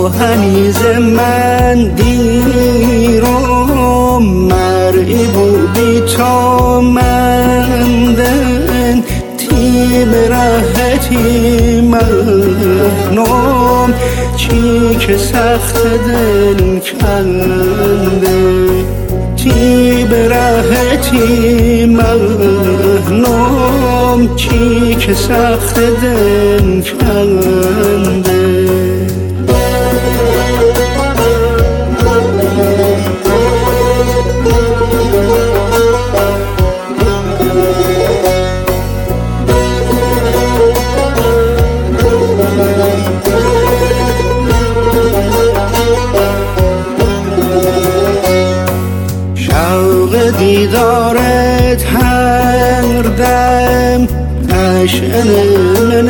هنیز من دیرم مرئی بو بیتا مندن تی براحتی مغنم چی که سخت دل کنده تی براحتی مغنم چی که سخت دل کنده دیدارت هر دم اشعن من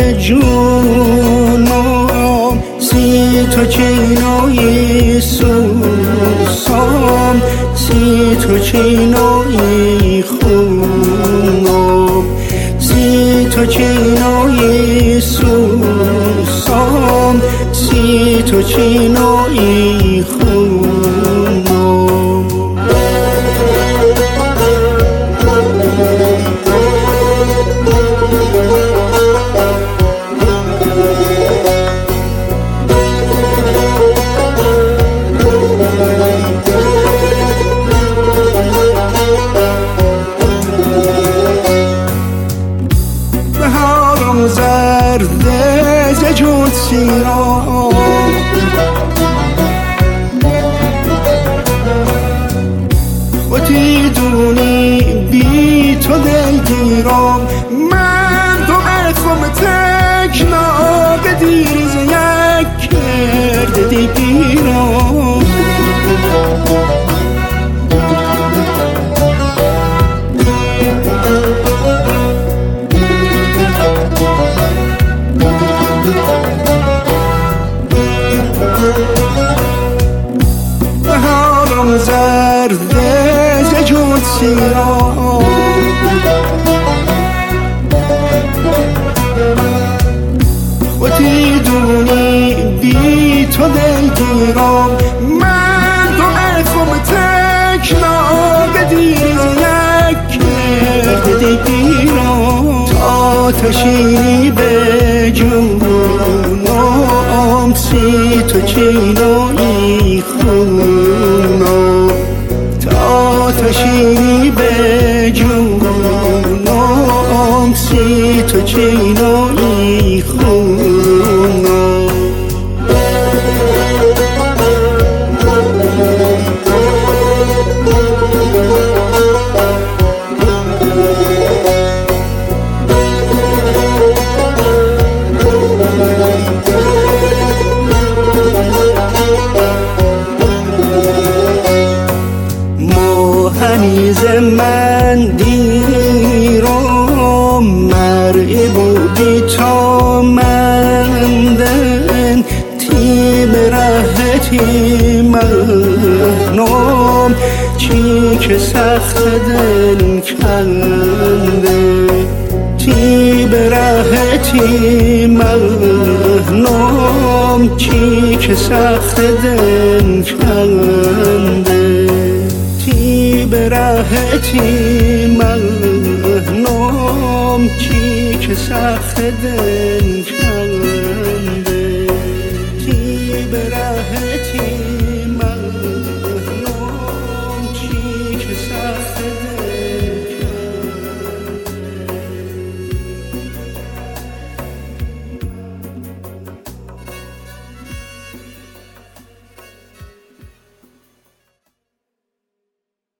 جونم سی تو چینوی سوسام سی تو چینوی خونم سی تو چینوی سوسام سی تو چینوی خونم زرده زجون سیرام خودی دونی بی تو دل گیرم من تو اخم تکناق دیریز یک کرده دیگیرم بهارم زرده زجون سیرام خودی دونی بی تو دل گیرم من تو اخم تکناق دیریز یک کرده دیگیرم تا تشینی به جونم سی تو چینوی خونم تا تشینی به جونم سی تو چینوی خونم هنیز من دیرم مرئی بو بیتا مندن تی براحتی مغنم چی که سخت دل کنده تی براحتی مغنم چی که سخت دل کنده براحتی مغنم چی که سخت دل کنده تی براحتی